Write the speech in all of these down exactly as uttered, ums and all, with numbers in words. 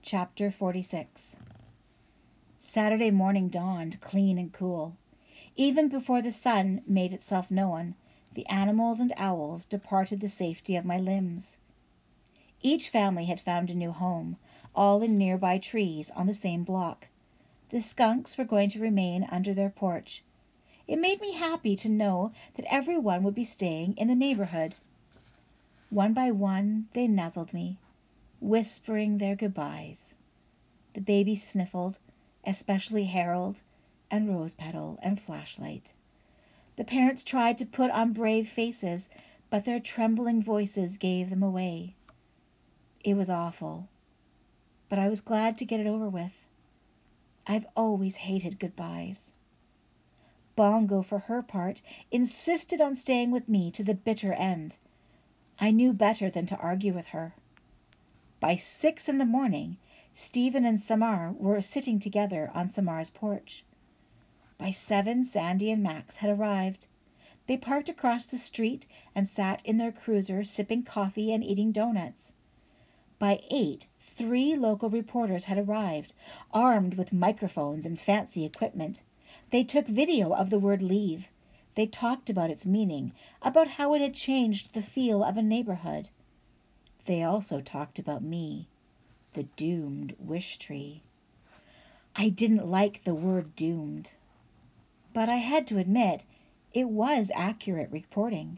Chapter forty-six. Saturday morning dawned clean and cool. Even before the sun made itself known, the animals and owls departed the safety of my limbs. Each family had found a new home, all in nearby trees on the same block. The skunks were going to remain under their porch. It made me happy to know that everyone would be staying in the neighborhood. One by one they nuzzled me, whispering their goodbyes. The babies sniffled, especially Harold and Rose Petal and Flashlight. The parents tried to put on brave faces, but their trembling voices gave them away. It was awful, but I was glad to get it over with. I've always hated goodbyes. Bongo, for her part, insisted on staying with me to the bitter end. I knew better than to argue with her. By six in the morning, Stephen and Samar were sitting together on Samar's porch. By seven, Sandy and Max had arrived. They parked across the street and sat in their cruiser sipping coffee and eating donuts. By eight, three local reporters had arrived, armed with microphones and fancy equipment. They took video of the word leave. They talked about its meaning, about how it had changed the feel of a neighborhood. They also talked about me, the doomed wish tree. I didn't like the word doomed, but I had to admit it was accurate reporting.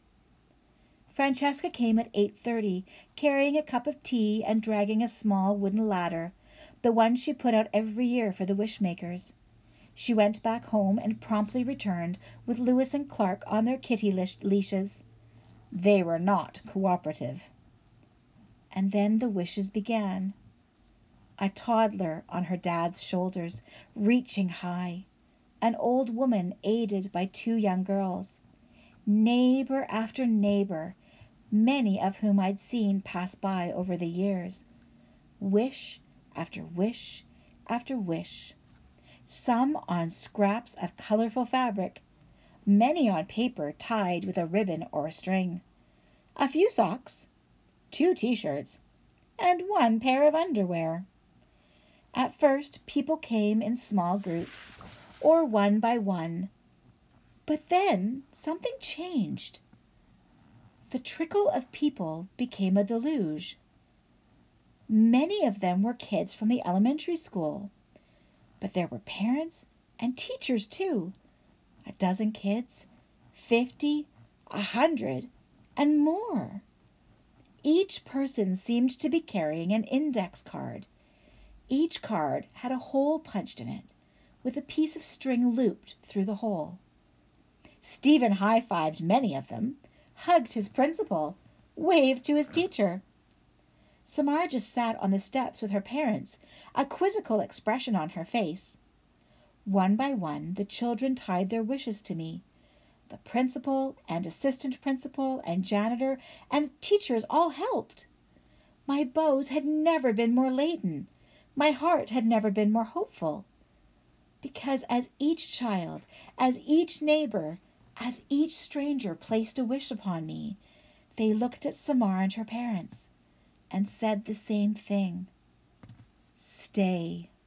Francesca came at eight thirty, carrying a cup of tea and dragging a small wooden ladder, the one she put out every year for the wishmakers. She went back home and promptly returned with Lewis and Clark on their kitty leashes. They were not cooperative. And then the wishes began. A toddler on her dad's shoulders, reaching high. An old woman aided by two young girls. Neighbor after neighbor, many of whom I'd seen pass by over the years. Wish after wish after wish. Some on scraps of colorful fabric, many on paper tied with a ribbon or a string. A few socks, two t-shirts, and one pair of underwear. At first, people came in small groups, or one by one. But then something changed. The trickle of people became a deluge. Many of them were kids from the elementary school. But there were parents and teachers, too. A dozen kids, fifty, a hundred, and more. Each person seemed to be carrying an index card. Each card had a hole punched in it, with a piece of string looped through the hole. Stephen high-fived many of them, hugged his principal, waved to his teacher. Samar just sat on the steps with her parents, a quizzical expression on her face. One by one, the children tied their wishes to me. The principal and assistant principal and janitor and teachers all helped. My bows had never been more laden. My heart had never been more hopeful. Because as each child, as each neighbor, as each stranger placed a wish upon me, they looked at Samar and her parents and said the same thing. Stay.